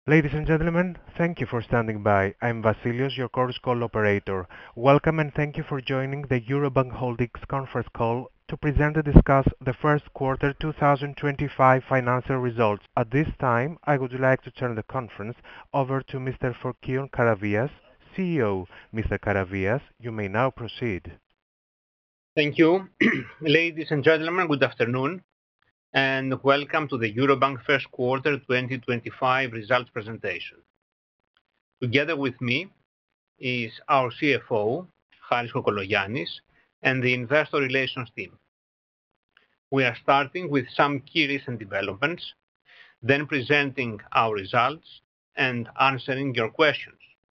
Ladies and gentlemen, thank you for standing by. I'm Vasilios, your Chorus Call operator. Welcome and thank you for joining the Eurobank Holdings conference call to present and discuss the first quarter 2025 financial results. At this time, I would like to turn the conference over to Mr. Fokion Karavias, CEO. Mr. Karavias, you may now proceed. Thank you. Ladies and gentlemen, good afternoon, and welcome to the Eurobank first quarter 2025 results presentation. Together with me is our CFO, Harris Kokologiannis, and the investor relations team. We are starting with some key recent developments, then presenting our results and answering your questions.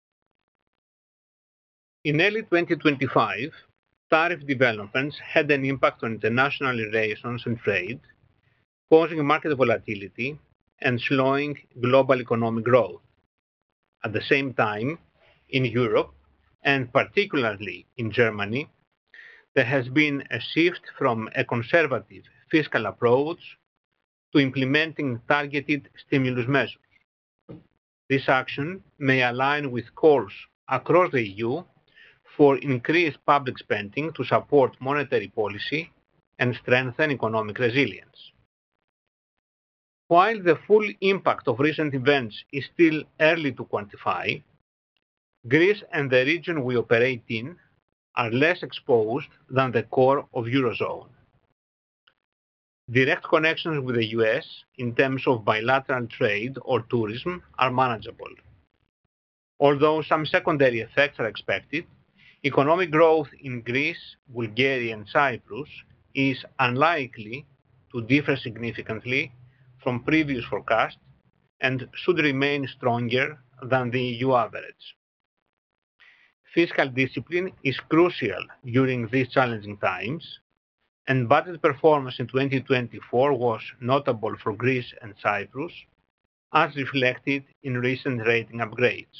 In early 2025, tariff developments had an impact on international relations and trade, causing market volatility and slowing global economic growth. At the same time, in Europe, and particularly in Germany, there has been a shift from a conservative fiscal approach to implementing targeted stimulus measures. This action may align with calls across the EU for increased public spending to support monetary policy and strengthen economic resilience. While the full impact of recent events is still early to quantify, Greece and the region we operate in are less exposed than the core of Eurozone. Direct connections with the US in terms of bilateral trade or tourism are manageable. Although some secondary effects are expected, economic growth in Greece, Bulgaria, and Cyprus is unlikely to differ significantly from previous forecasts and should remain stronger than the EU average. Fiscal discipline is crucial during these challenging times, and budget performance in 2024 was notable for Greece and Cyprus, as reflected in recent rating upgrades.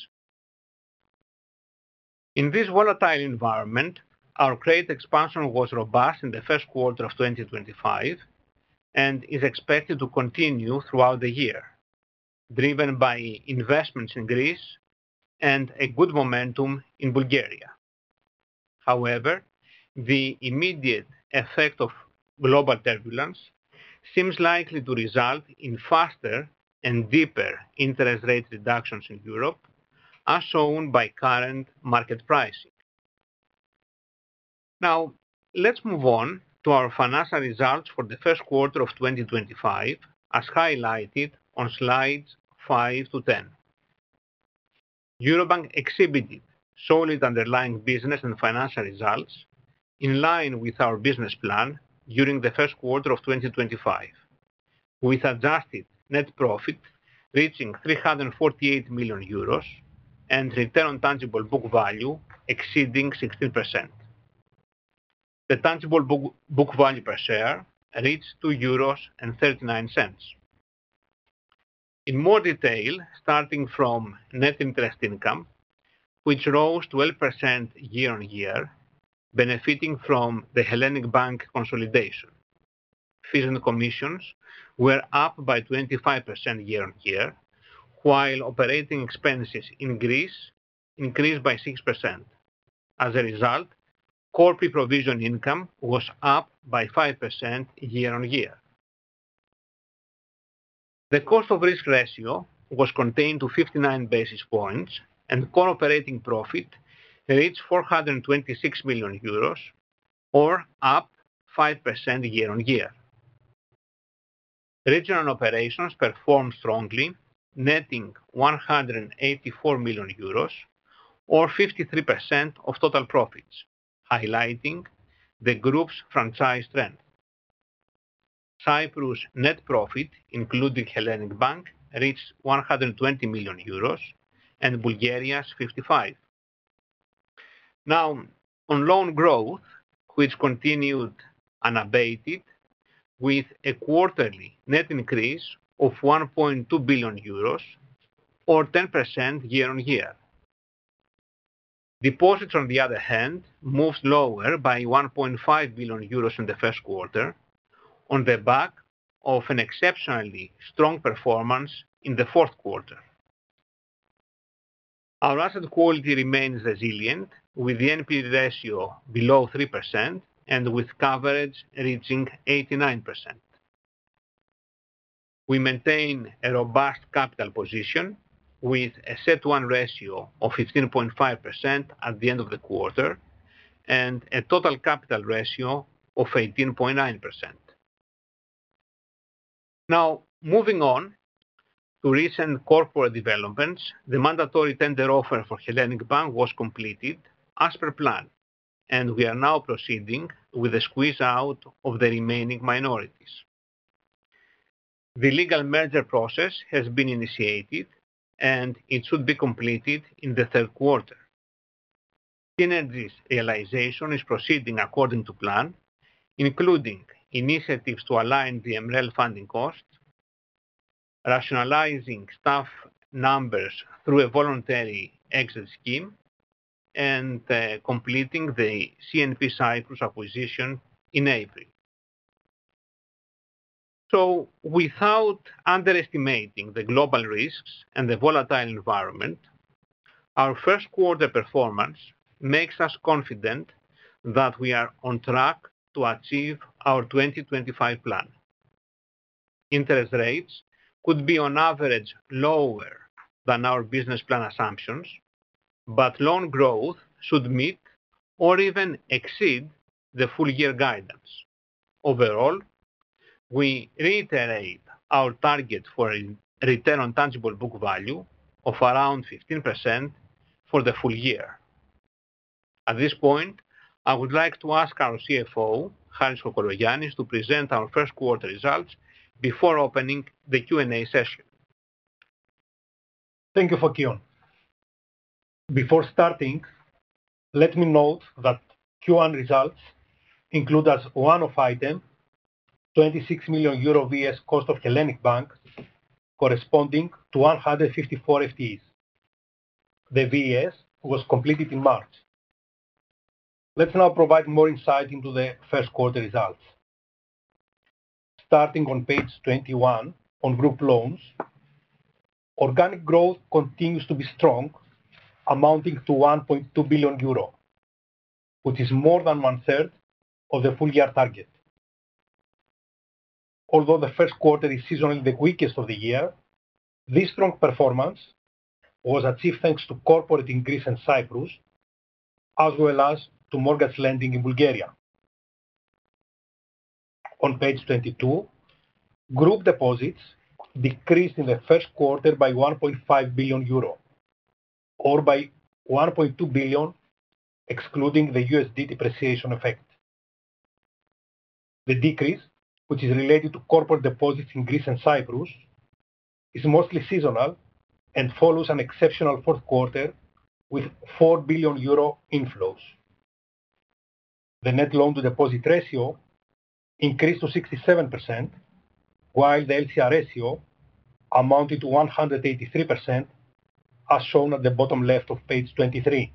In this volatile environment, our credit expansion was robust in the first quarter of 2025 and is expected to continue throughout the year, driven by investments in Greece and a good momentum in Bulgaria. However, the immediate effect of global turbulence seems likely to result in faster and deeper interest rate reductions in Europe, as shown by current market pricing. Now, let's move on to our financial results for the first quarter of 2025, as highlighted on slides 5 to 10. Eurobank exhibited solid underlying business and financial results in line with our business plan during the first quarter of 2025, with adjusted net profit reaching 348 million euros and return on tangible book value exceeding 16%. The tangible book value per share reached 2.39 euros. In more detail, starting from net interest income, which rose 12% year-on-year, benefiting from the Hellenic Bank consolidation. Fees and commissions were up by 25% year-on-year, while operating expenses in Greece increased by 6%. As a result, core pre-provision income was up by 5% year-on-year. The cost of risk ratio was contained to 59 basis points, and core operating profit reached 426 million euros, or up 5% year-on-year. Regional operations performed strongly, netting 184 million euros, or 53% of total profits, highlighting the group's franchise strength. Cyprus' net profit, including Hellenic Bank, reached 120 million euros, and Bulgaria's 55. Now, on loan growth, which continued unabated, with a quarterly net increase of 1.2 billion euros, or 10% year-on-year. Deposits, on the other hand, moved lower by 1.5 billion euros in the first quarter, on the back of an exceptionally strong performance in the fourth quarter, Our asset quality remains resilient, with the NPE ratio below 3% and with coverage reaching 89%. We maintain a robust capital position with a CET1 ratio of 15.5% at the end of the quarter and a total capital ratio of 18.9%. Now, moving on to recent corporate developments, the mandatory tender offer for Hellenic Bank was completed as per plan, and we are now proceeding with the squeeze out of the remaining minorities. The legal merger process has been initiated, and it should be completed in the third quarter. Synergies realization is proceeding according to plan, including initiatives to align the MREL funding costs, rationalizing staff numbers through a voluntary exit scheme, and completing the CNP Cyprus acquisition in April. So, without underestimating the global risks and the volatile environment, our first quarter performance makes us confident that we are on track to achieve our 2025 plan. Interest rates could be on average lower than our business plan assumptions, but loan growth should meet or even exceed the full year guidance. Overall, we reiterate our target for a return on tangible book value of around 15% for the full year. At this point, I would like to ask our CFO, Harris Kokologiannis, to present our first quarter results before opening the Q&A session. Thank you, Fokion. Before starting, let me note that Q1 results include as one-off item 26 million euro VS cost of Hellenic Bank, corresponding to 154 FTEs. The VS was completed in March. Let's now provide more insight into the first quarter results. Starting on page 21 on group loans, organic growth continues to be strong, amounting to 1.2 billion euro, which is more than one-third of the full year target. Although the first quarter is seasonally the weakest of the year, this strong performance was achieved thanks to corporate in Greece and Cyprus, as well as to mortgage lending in Bulgaria. On page 22, group deposits decreased in the first quarter by 1.5 billion euro, or by 1.2 billion excluding the USD depreciation effect. The decrease, which is related to corporate deposits in Greece and Cyprus, is mostly seasonal and follows an exceptional fourth quarter with 4 billion euro inflows. The net loan to deposit ratio increased to 67%, while the LCR ratio amounted to 183%, as shown at the bottom left of page 23.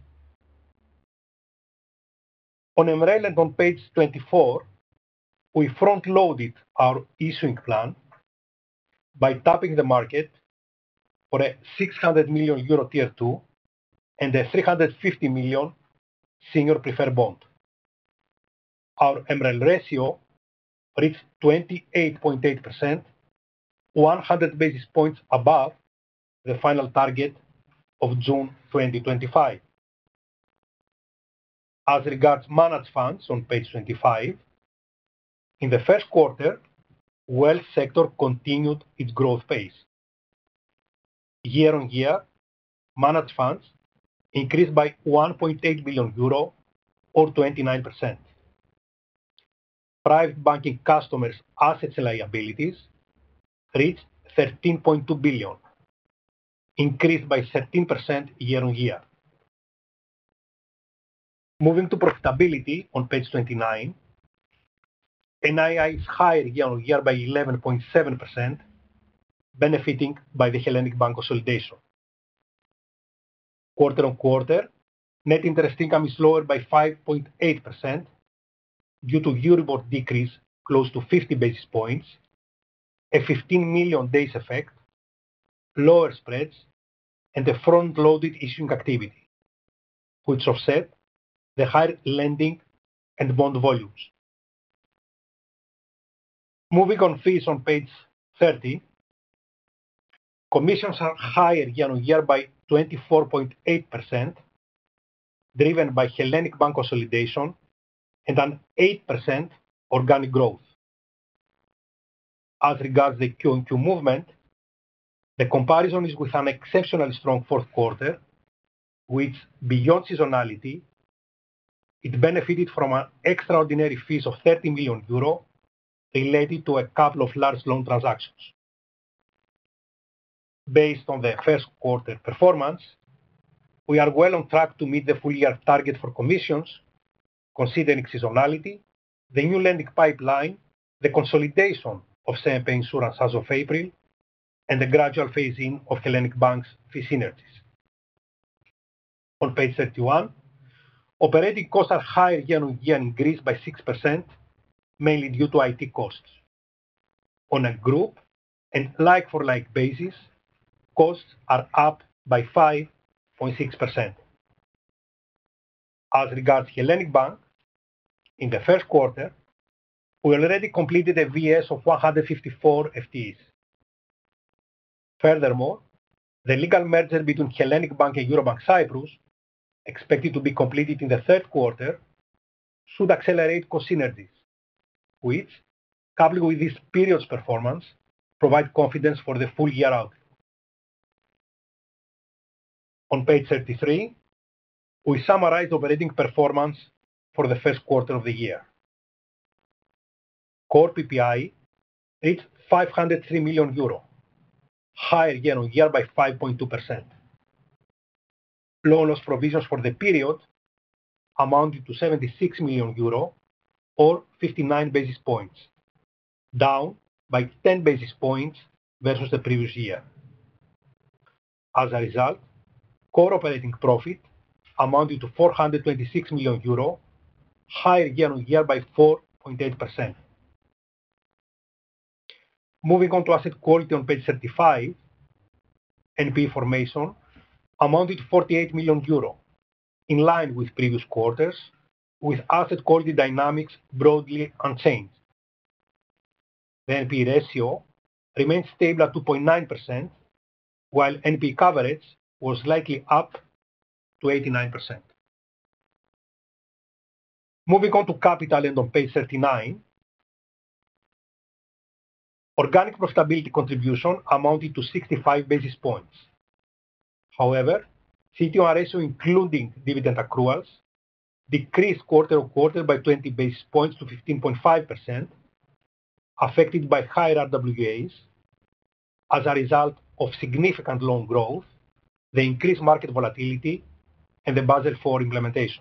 On MREL and on page 24, we front-loaded our issuing plan by tapping the market for a 600 million euro Tier 2 and a 350 million senior preferred bond. Our MREL ratio reached 28.8%, 100 basis points above the final target of June 2025. As regards managed funds on page 25, in the first quarter, wealth sector continued its growth pace. Year on year, managed funds increased by 1.8 billion euro or 29%. Private banking customers' assets and liabilities reached 13.2 billion, increased by 13% year on year. Moving to profitability on page 29, NII is higher year on year by 11.7%, benefiting by the Hellenic Bank consolidation. Quarter on quarter, net interest income is lower by 5.8% due to Euribor decrease close to 50 basis points, a 15 million days effect, lower spreads, and the front-loaded issuing activity, which offset the higher lending and bond volumes. Moving on fees on page 30, commissions are higher year-on-year by 24.8%, driven by Hellenic Bank consolidation and an 8% organic growth. As regards the Q-on-Q movement, the comparison is with an exceptionally strong fourth quarter, which, beyond seasonality, it benefited from an extraordinary fees of 30 million euro related to a couple of large loan transactions. Based on the first quarter performance, we are well on track to meet the full year target for commissions, considering seasonality, the new lending pipeline, the consolidation of CNP Insurance as of April, and the gradual phase-in of Hellenic Bank's fee synergies. On page 31, operating costs are higher year-on-year and increased by 6%, mainly due to IT costs. On a group and like-for-like basis, costs are up by 5.6%. As regards Hellenic Bank, in the first quarter, we already completed a VS of 154 FTEs. Furthermore, the legal merger between Hellenic Bank and Eurobank Cyprus, expected to be completed in the third quarter, should accelerate cost synergies, which, coupled with this period's performance, provide confidence for the full year outlook. On page 33, we summarize operating performance for the first quarter of the year. Core PPI reached 503 million euro, higher year-on-year by 5.2%. Loan loss provisions for the period amounted to 76 million euro or 59 basis points, down by 10 basis points versus the previous year. As a result, core operating profit amounted to 426 million euro, higher year-on-year by 4.8%. Moving on to asset quality on page 35, NPE formation amounted to 48 million euro, in line with previous quarters, with asset quality dynamics broadly unchanged. The NPE ratio remained stable at 2.9%, while NPE coverage was slightly up to 89%. Moving on to capital and on page 39, organic profitability contribution amounted to 65 basis points. However, CET1 ratio, including dividend accruals, decreased quarter-on-quarter by 20 basis points to 15.5%, affected by higher RWAs as a result of significant loan growth, the increased market volatility, and the Basel IV implementation.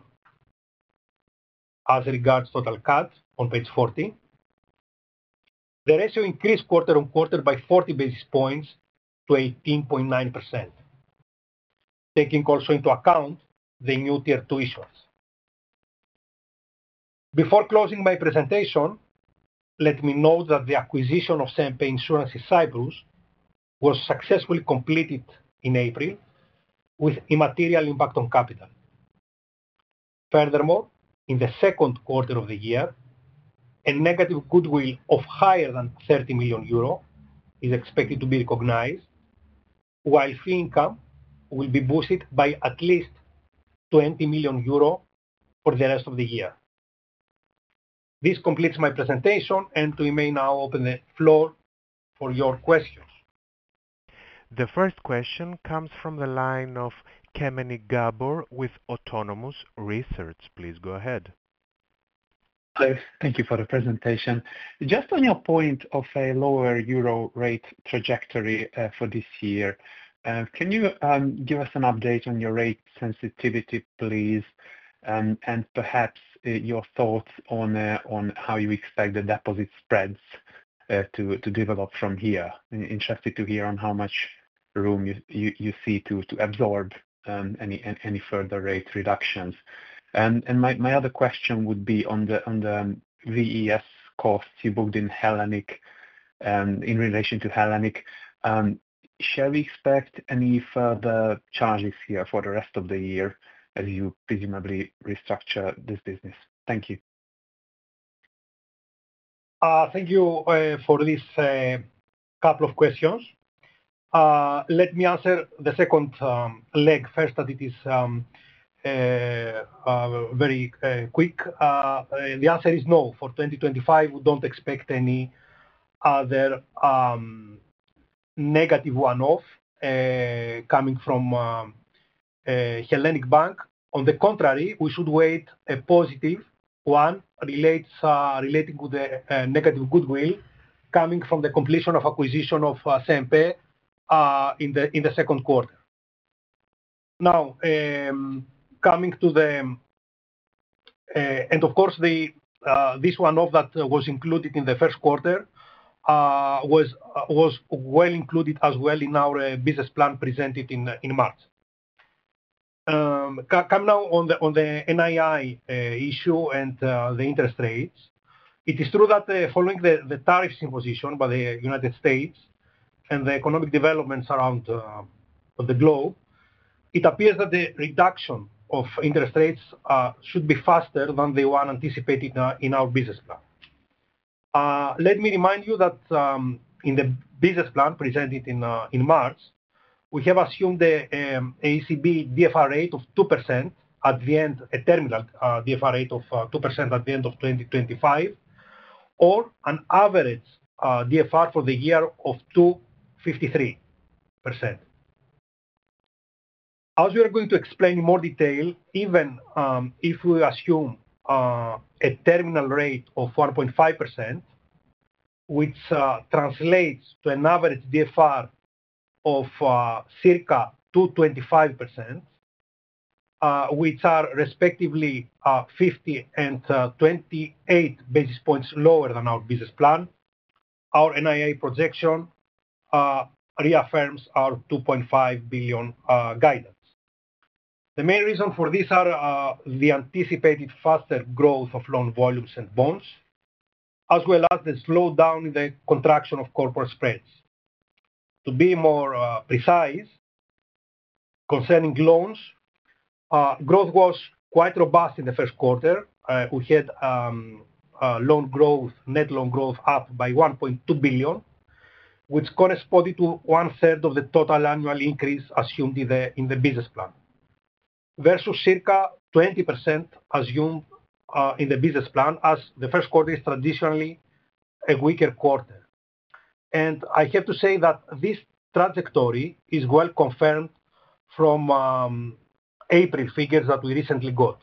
As regards total CAD on page 40, the ratio increased quarter-on-quarter by 40 basis points to 18.9%, taking also into account the new Tier 2 issuance. Before closing my presentation, let me note that the acquisition of CNP Insurance in Cyprus was successfully completed in April with immaterial impact on capital. Furthermore, in the second quarter of the year, a negative goodwill of higher than 30 million euro is expected to be recognized, while fee income will be boosted by at least 20 million euro for the rest of the year. This completes my presentation, and we may now open the floor for your questions. The first question comes from the line of Kemeny Gabor with Autonomous Research. Please go ahead. Hi, thank you for the presentation. Just on your point of a lower euro rate trajectory for this year, can you give us an update on your rate sensitivity, please, and perhaps your thoughts on how you expect the deposit spreads to develop from here? Interested to hear on how much room you see to absorb any further rate reductions. And my other question would be on the VES costs you booked in Hellenic, in relation to Hellenic. Shall we expect any further charges here for the rest of the year as you presumably restructure this business? Thank you. Thank you for this couple of questions. Let me answer the second leg first, that it is very quick. The answer is no. For 2025, we don't expect any other negative one-off coming from Hellenic Bank. On the contrary, we should wait a positive one relating to the negative goodwill coming from the completion of acquisition of CNP in the second quarter. Now, coming to the and of course, this one-off that was included in the first quarter was well included as well in our business plan presented in March. Come now on the NII issue and the interest rates. It is true that following the tariffs imposition by the United States and the economic developments around the globe, it appears that the reduction of interest rates should be faster than the one anticipated in our business plan. Let me remind you that in the business plan presented in March, we have assumed the ECB DFR rate of 2% at the end, a terminal DFR rate of 2% at the end of 2025, or an average DFR for the year of 2.53%. As we are going to explain in more detail, even if we assume a terminal rate of 1.5%, which translates to an average DFR of circa 2.25%, which are respectively 50 and 28 basis points lower than our business plan, our NII projection reaffirms our 2.5 billion guidance. The main reason for this are the anticipated faster growth of loan volumes and bonds, as well as the slowdown in the contraction of corporate spreads. To be more precise, concerning loans, growth was quite robust in the first quarter. We had net loan growth up by 1.2 billion, which corresponded to 1/3 of the total annual increase assumed in the business plan, versus circa 20% assumed in the business plan, as the first quarter is traditionally a weaker quarter. And I have to say that this trajectory is well confirmed from April figures that we recently got.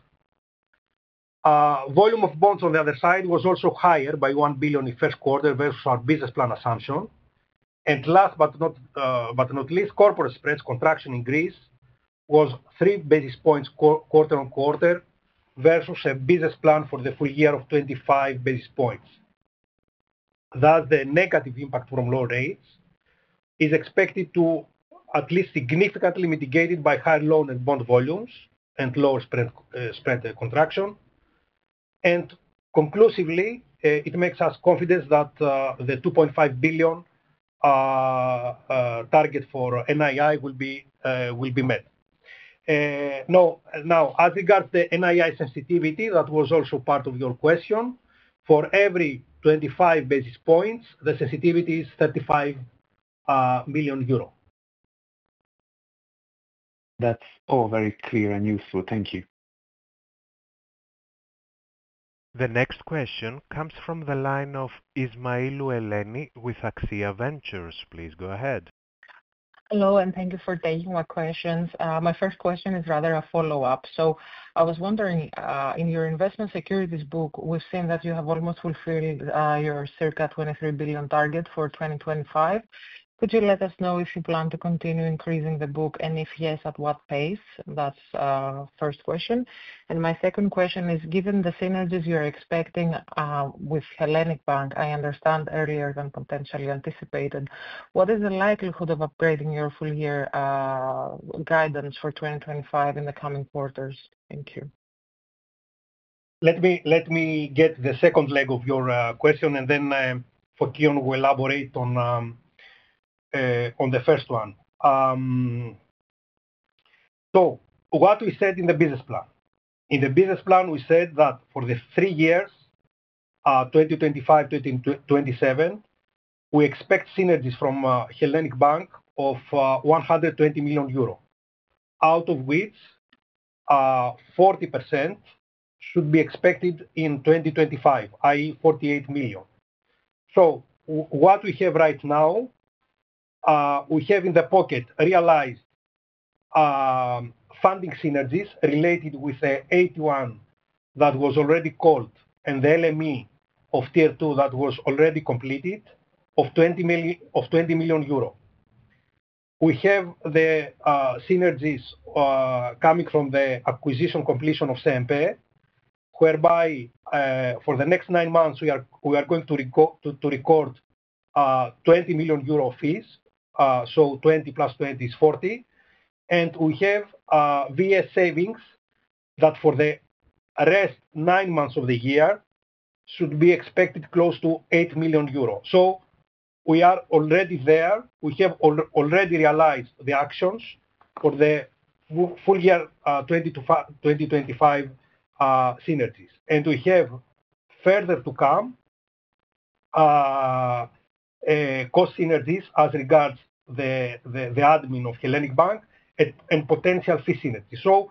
Volume of bonds on the other side was also higher by 1 billion in first quarter versus our business plan assumption. And last but not least, corporate spreads contraction in Greece was 3 basis points quarter on quarter versus a business plan for the full year of 25 basis points. Thus, the negative impact from low rates is expected to at least significantly mitigated by higher loan and bond volumes and lower spread contraction. And conclusively, it makes us confident that the 2.5 billion target for NII will be met. Now, as regards the NII sensitivity, that was also part of your question. For every 25 basis points, the sensitivity is 35 million euro. That's all very clear and useful. Thank you. The next question comes from the line of Ismailou Eleni with Axia Ventures. Please go ahead. Hello, and thank you for taking my questions. My first question is rather a follow-up. So I was wondering, in your investment securities book, we've seen that you have almost fulfilled your circa 23 billion target for 2025. Could you let us know if you plan to continue increasing the book, and if yes, at what pace? That's first question. And my second question is, given the synergies you're expecting with Hellenic Bank, I understand earlier than potentially anticipated, what is the likelihood of upgrading your full year guidance for 2025 in the coming quarters? Thank you. Let me get the second leg of your question, and then Fokion will elaborate on on the first one. So what we said in the business plan. In the business plan, we said that for the 3 years, 2025 to 2027, we expect synergies from Hellenic Bank of 120 million euro, out of which 40% should be expected in 2025, i.e., 48 million. So what we have right now, we have in the pocket realized funding synergies related with the 81 that was already called and the LME of Tier 2 that was already completed of 20 million euro. We have the synergies coming from the acquisition completion of CNP, whereby for the next 9 months we are going to record 20 million euro fees. So 20 plus 20 is 40. And we have VS savings that for the rest 9 months of the year should be expected close to 8 million euros. So we are already there. We have already realized the actions for the full year 2025 synergies. And we have further to come cost synergies as regards the admin of Hellenic Bank and potential fee synergies. So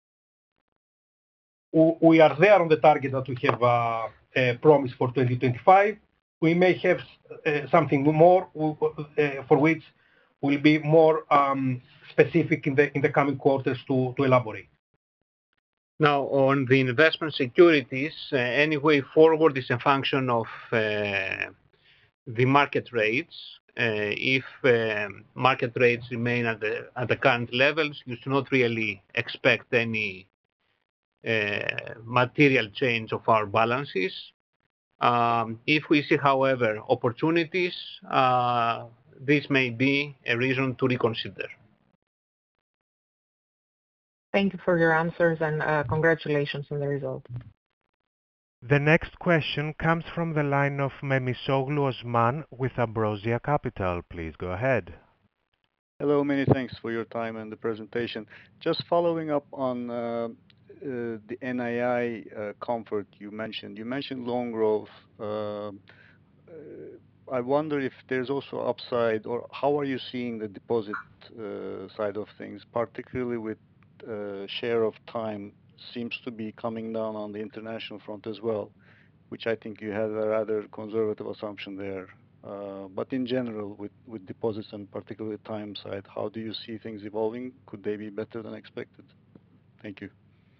we are there on the target that we have promised for 2025. We may have something more for which we'll be more specific in the coming quarters to elaborate. Now, on the investment securities, any way forward is a function of the market rates. If market rates remain at the current levels, you should not really expect any material change of our balances. If we see, however, opportunities, this may be a reason to reconsider. Thank you for your answers and congratulations on the result. The next question comes from the line of Memisoglu Osman with Ambrosia Capital. Please go ahead. Hello, many thanks for your time and the presentation. Just following up on the NII comfort you mentioned. You mentioned loan growth. I wonder if there's also upside, or how are you seeing the deposit side of things, particularly with share of time seems to be coming down on the international front as well, which I think you have a rather conservative assumption there. But in general, with deposits and particularly time side, how do you see things evolving? Could they be better than expected? Thank you.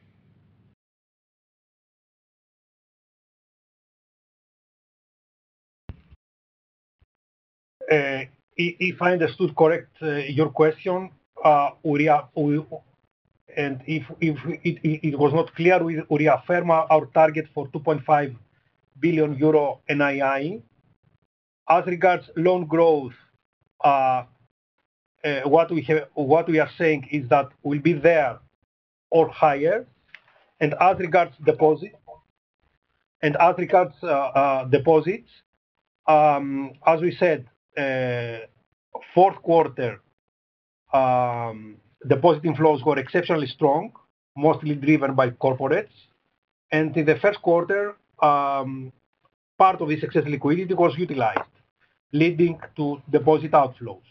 If I understood correct your question, and if it was not clear, we reaffirm our target for 2.5 billion euro NII. As regards loan growth, what we are saying is that we'll be there or higher. And as regards deposits, as we said, fourth quarter deposit inflows were exceptionally strong, mostly driven by corporates. And in the first quarter, part of this excess liquidity was utilized, leading to deposit outflows.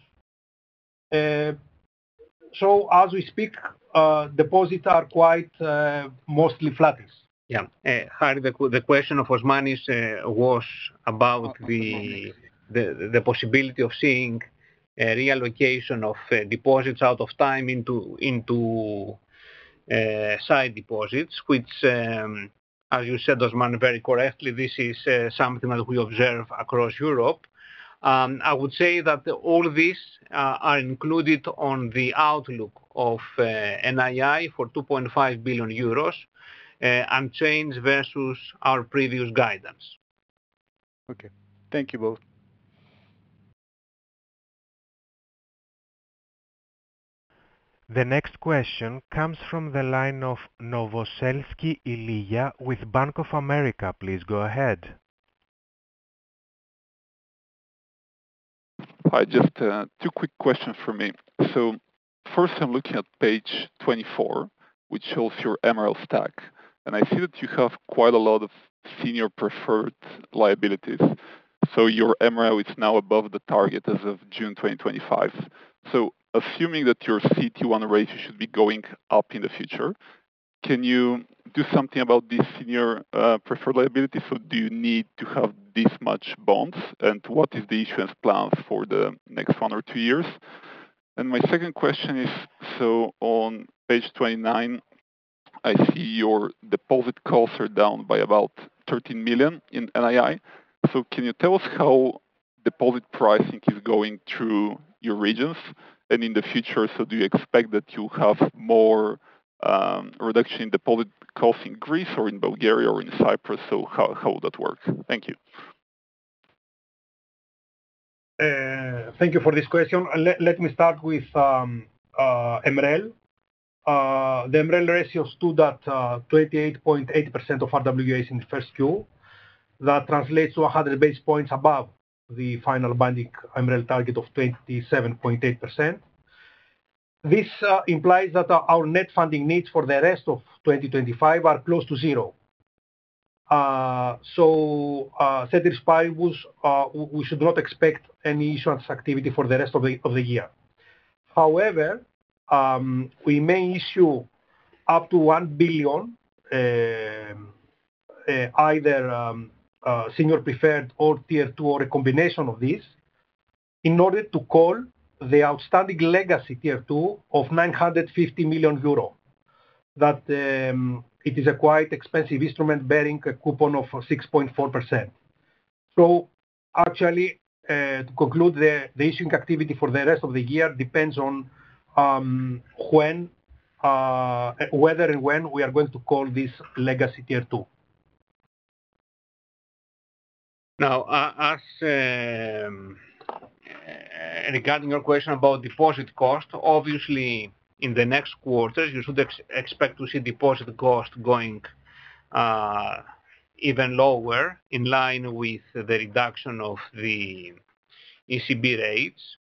So as we speak, deposits are quite mostly flattish. Yeah. Harry, the question of Osmanis was about the possibility of seeing a reallocation of deposits out of time into side deposits, which, as you said, Osman, very correctly, this is something that we observe across Europe. I would say that all these are included on the outlook of NII for 2.5 billion euros, unchanged versus our previous guidance. Okay. Thank you both. The next question comes from the line of Novoselsky Ilija with Bank of America. Please go ahead. Hi, just two quick questions for me. So first, I'm looking at page 24, which shows your MREL stack, and I see that you have quite a lot of senior preferred liabilities. So your MREL is now above the target as of June 2025. So assuming that your CET1 ratio should be going up in the future, can you do something about these senior preferred liabilities? So do you need to have this much bonds? And what is the issuance plans for the next 1 or 2 years? And my second question is, so on page 29, I see your deposit costs are down by about 13 million in NII. So can you tell us how deposit pricing is going through your regions and in the future? So do you expect that you have more reduction in deposit costs in Greece or in Bulgaria or in Cyprus? So how would that work? Thank you. Thank you for this question. Let me start with MREL. The MREL ratio stood at 28.8% of RWAs in the first Q. That translates to 100 basis points above the final binding MREL target of 27.8%. This implies that our net funding needs for the rest of 2025 are close to zero. Ceteris paribus, we should not expect any issuance activity for the rest of the year. However, we may issue up to 1 billion, either senior preferred or tier 2 or a combination of these, in order to call the outstanding legacy tier 2 of 950 million euro. That it is a quite expensive instrument bearing a coupon of 6.4%. So actually, to conclude, the issuing activity for the rest of the year depends on whether and when we are going to call this legacy tier 2. Now, regarding your question about deposit cost, obviously in the next quarters you should expect to see deposit cost going even lower, in line with the reduction of the ECB rates.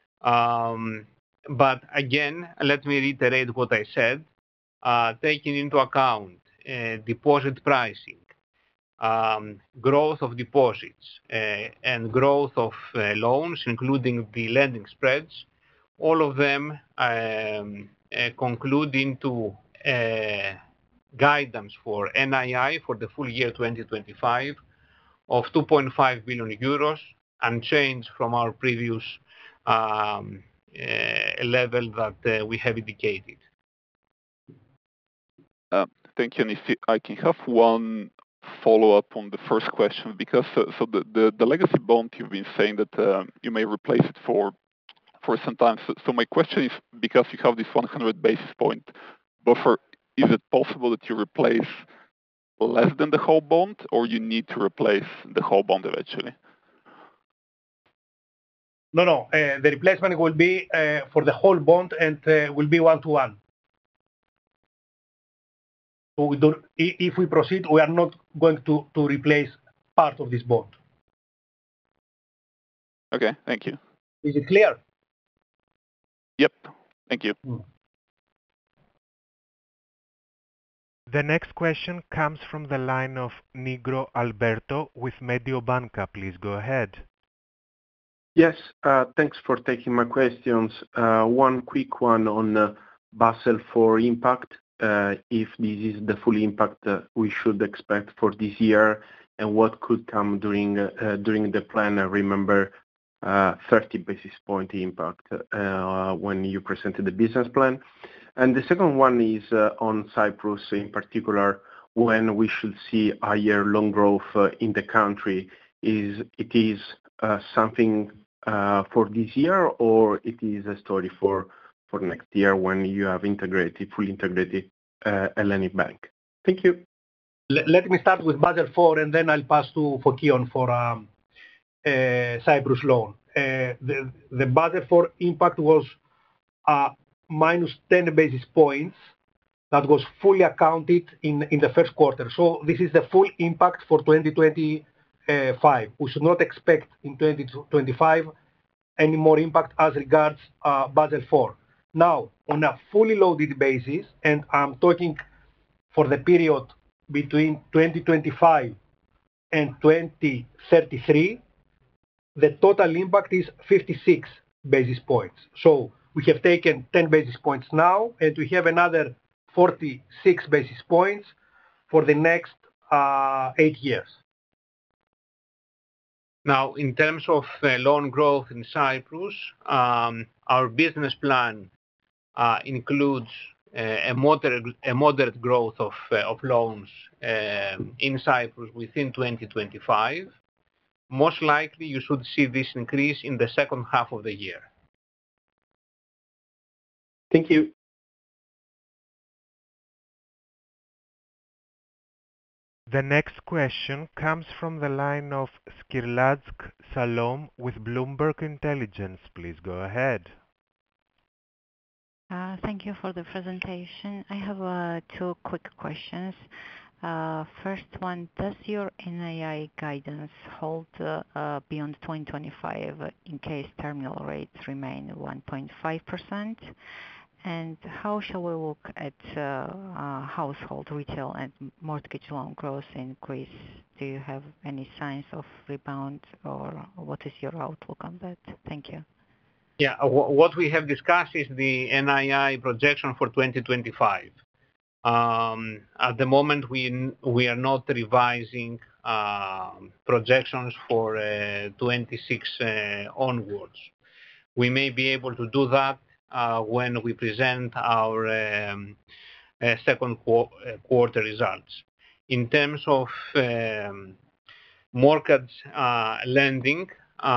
But again, let me reiterate what I said, taking into account deposit pricing, growth of deposits, and growth of loans, including the lending spreads, all of them conclude into guidance for NII for the full year 2025 of 2.5 billion euros, unchanged from our previous level that we have indicated. Thank you. And if I can have one follow-up on the first question, because the legacy bond, you've been saying that you may replace it for some time. So my question is, because you have this 100 basis point buffer, is it possible that you replace less than the whole bond, or you need to replace the whole bond eventually? No. The replacement will be for the whole bond and will be 1-to-1. So if we proceed, we are not going to replace part of this bond. Okay, thank you. Is it clear? Yep, thank you. The next question comes from the line of Nigro Alberto with Mediobanca. Please go ahead. Yes, thanks for taking my questions. One quick one on Basel IV impact, if this is the full impact we should expect for this year, and what could come during the plan. I remember 30 basis point impact when you presented the business plan. And the second one is on Cyprus, in particular, when we should see higher loan growth in the country. Is it something for this year, or it is a story for next year when you have fully integrated Hellenic Bank? Thank you. Let me start with Basel IV, and then I'll pass to Fokion for Cyprus loan. The Basel IV impact was minus 10 basis points. That was fully accounted in the first quarter. So this is the full impact for 2025. We should not expect in 2025 any more impact as regards Basel IV. Now, on a fully loaded basis, and I'm talking for the period between 2025 and 2033, the total impact is 56 basis points. So we have taken 10 basis points now, and we have another 46 basis points for the next 8 years. Now, in terms of loan growth in Cyprus, our business plan includes a moderate growth of loans in Cyprus within 2025. Most likely, you should see this increase in the second half of the year. Thank you. The next question comes from the line of Skirladz Salom with Bloomberg Intelligence. Please go ahead. Thank you for the presentation. I have two quick questions. First one, does your NII guidance hold beyond 2025 in case terminal rates remain 1.5%? And how shall we look at household, retail, and mortgage loan growth in Greece? Do you have any signs of rebound, or what is your outlook on that? Thank you. Yeah, what we have discussed is the NII projection for 2025. At the moment, we are not revising projections for 26 onwards. We may be able to do that when we present our second quarter results. In terms of mortgage lending,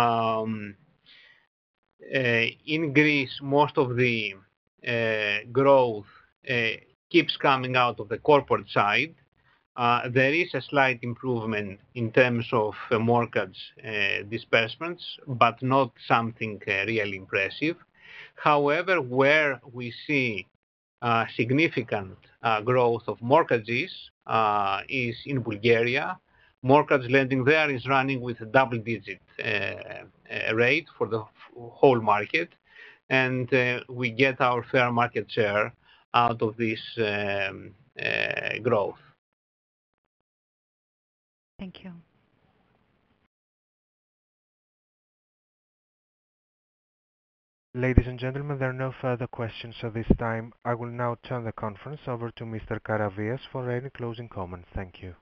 in Greece, most of the growth keeps coming out of the corporate side. There is a slight improvement in terms of mortgage disbursements, but not something really impressive. However, where we see significant growth of mortgages is in Bulgaria. Mortgage lending there is running with a double-digit rate for the whole market, and we get our fair market share out of this growth. Thank you. Ladies and gentlemen, there are no further questions at this time. I will now turn the conference over to Mr. Karavias for any closing comments. Thank you.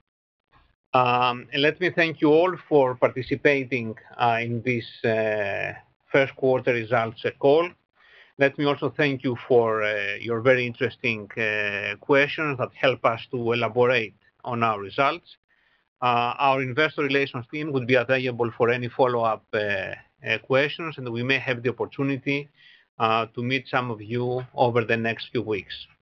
Let me thank you all for participating in this first quarter results call. Let me also thank you for your very interesting questions that help us to elaborate on our results. Our investor relations team will be available for any follow-up questions, and we may have the opportunity to meet some of you over the next few weeks.